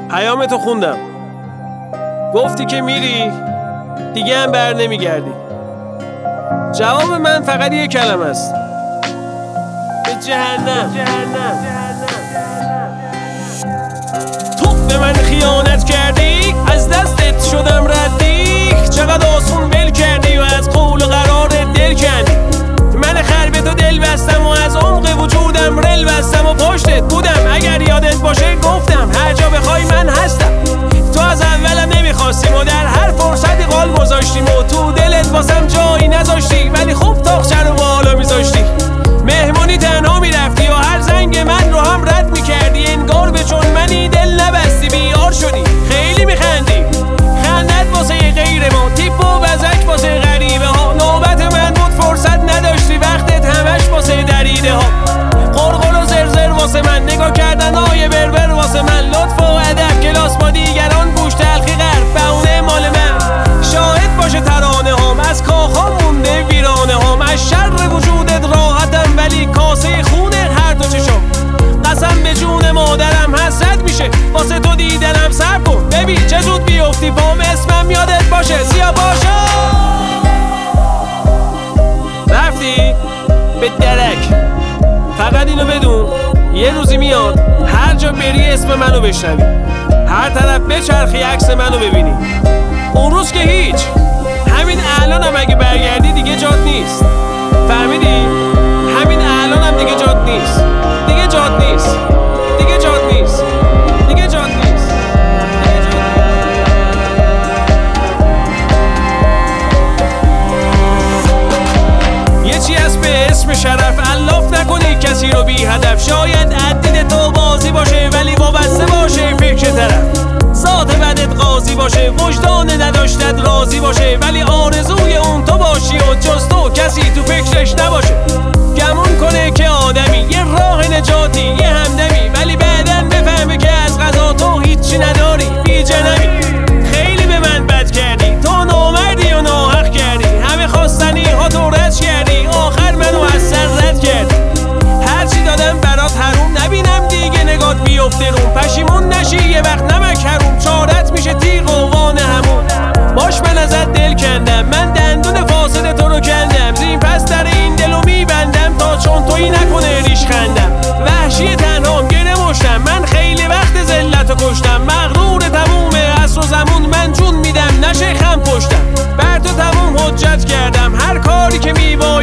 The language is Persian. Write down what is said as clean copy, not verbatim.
پیامتو خوندم، گفتی که میری دیگه هم بر نمیگردی. جواب من فقط یک کلمه است: به جهنم. تو به من خیانت کردی، از دستت شدم ردی. چقدر آسون ول کردی و از قول و قرار دل کندی. من خر به تو دل بستم و از عمق وجودم رل بستم و پشتت بودم. اگر یادت باشه گفتم هر جا بخوای من هستم. تو از اولم نمیخواستیم و در هر فرصتی قال گذاشتیم و تو دلت واسم جایی نذاشتی، ولی خوب تاقچه رو بالا میذاشتی. مهمونی تنها میرفتی و هر زنگ من رو هم رد میکردی. انگار به چون منی دل نبستی بیار شدی. خیلی میخندی، خندت واسه غیر ما، تیپ و بزک واسه غریبه ها. نوبت من بود فرصت نداشتی، وقتت همش واسه دریده ها. قرقر و زرزر واسه من، نگاه کردن های بربر واسه من. لطف و ادب کلاس با دیگران، گوش تلخی غرب بهونه مال من. شاهد باشه ترانه هام، از کاخا مونده ویرانه هام. از شر وجودت راحتم ولی کاسه خونه هر دو چشم. قسم به جون مادرم حسرت میشه واسه تو دیدنم. صبر کن ببین چه زود بیفتی پام، اسمم یادت باشه سیاه باشا. رفتی به درک، فقط اینو بدون یه روزی میاد هر جا بری اسم منو بشنوی، هر طرف بچرخی عکس منو ببینی. اون روز که هیچ، همین الانم اگه برگردی دیگه جات نیست. فهمیدی؟ همین الانم دیگه جات نیست. دیگه جات نیست. دیگه جات نیست. دیگه جات نیست. یه چی هست به اسم شرف، الاف نکنی کسی رو بی هدف. شاید عدید تو بازی باشه ولی وابسته باشه فکر طرف. ذات بدت قاضی باشه، وجدان نداشتت راضی باشه، ولی آرزوی اون تو باشی و جز تو کسی تو فکرش نباشه. گمون کنه که آدمی یه راه نجاتی یه همدمی، ولی بعدن بفهمه که از قضا تو هیچی نداری بی جنمی. خیلی به من بد کردی، تو نامردی و ناحق کردی. همه خواستنی ها تو رد کردی، آخر منو از سر رد کردی. هرچی دادم برات حروم، نبینم دیگه نگات بیفته روم. پشیمون نشی یه وقت نمک حروم، چارت میشه تیغ و وان همون. باش من ازت دل کندم، من دندون فاسد تو رو کندم. زین پس در این دلو میبندم تا چون تویی نکنه ریش خندم. وحشی تنهام گره مشتم، من خیلی وقت ذلت رو کشتم. مغرور تموم عصر و زمون، من جون میدم نشه خم پشتم. بر تو تموم حجت کردم، هر کاری که میبانم